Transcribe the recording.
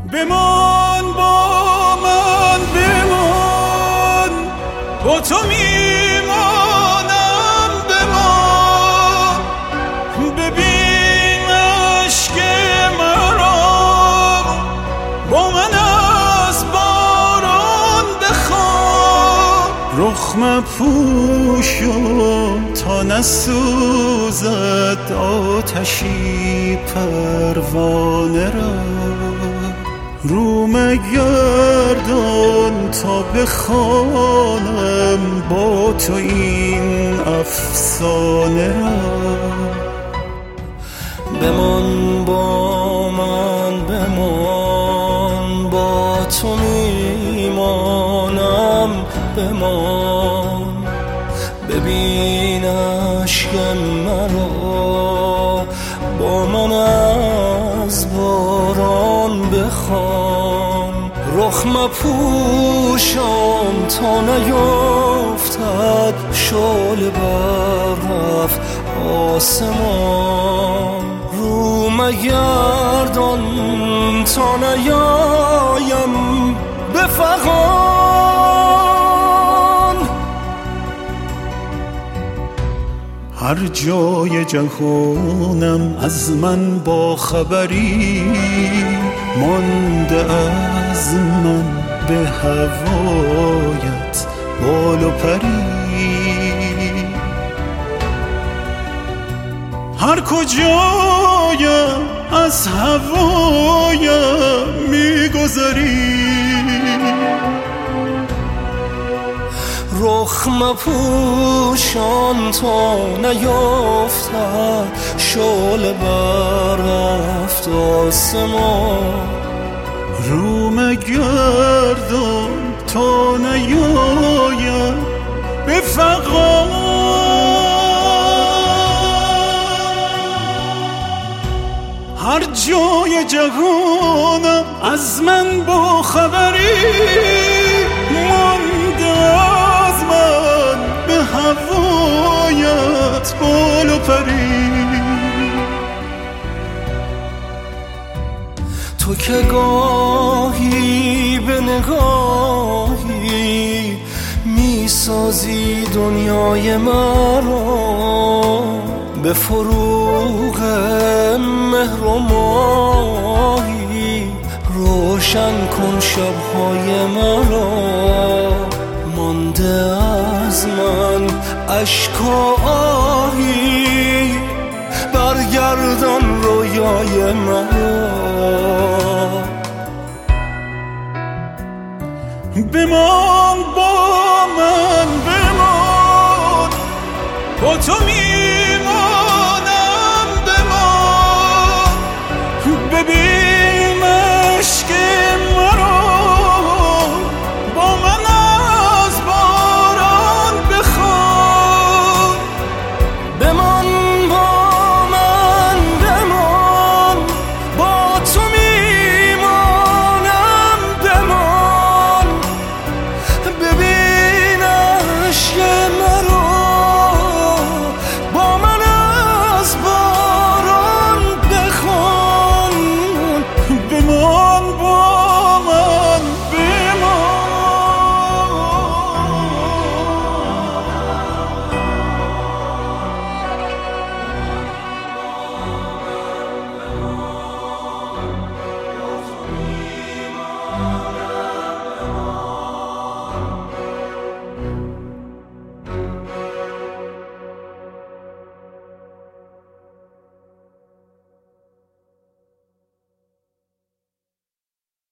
بمان با من، بمان با تو میمانم، بمان ببین عشق مرا، با من از باران بخواب. رخ مپوشم تا نسوزد آتشی پروانه را، رو مگردان تا بخوانم با تو این افسانه را. بمان با من، بمان با تو میمانم، بمان ببین عشق مرا، با من از باران بخوان. رخ مپوشم تا نیفتد شعله بر رفت آسمان، رو مگردان تا نیایم به فغان. هر جای جهانم از من با خبری، مانده از من به هوایت بال و پری. هر کجایم از هوایم میگذری، رخ مپوشان تا نیفتد شعله بر رفت آسمان، رو مگردان تا نیایم به فغان. هر جای جهانم از من با خبری، مانده از من به هوایت بال و پری. تو که گاهی به نگاهی میسازی دنیای مرا، به فروغ مهر و ماهی روشن کن شبهای مرا. مانده از من اشک و آهی، برگردان رویای مرا. بمان با من، بمان با تو